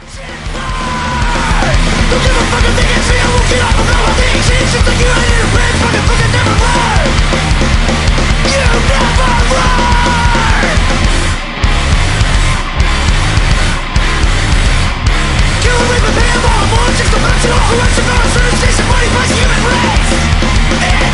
Don't give a fucking thing and say I won't get off of all things. It's just like you ain't in a red fucking never learn. You never learn. Kill a reap with him all at once. It's the bunch of all who runs around certain station money by the human race.